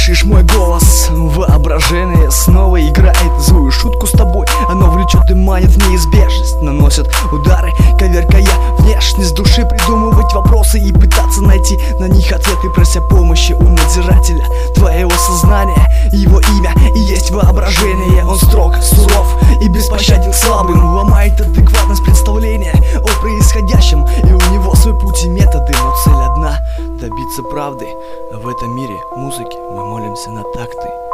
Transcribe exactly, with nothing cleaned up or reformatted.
Слышишь мой голос? Воображение снова играет злую шутку с тобой. Оно влечет и манит в неизбежность, наносит удары, коверкая внешность души. Придумывать вопросы и пытаться найти на них ответы, прося помощи у надзирателя твоего сознания. Его имя и есть воображение. Он строг, суров и беспощаден к слабым, ломает адекватность представления о происходящем. И у него свой путь и методы, но цель одна — добиться правды. В этом мире музыки мы молимся на такты.